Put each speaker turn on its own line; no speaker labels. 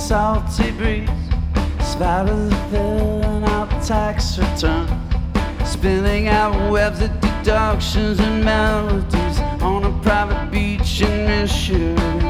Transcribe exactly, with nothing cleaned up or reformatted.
salty breeze, spiders filling out tax return, spinning out webs of deductions and melodies on a private beach in Missouri.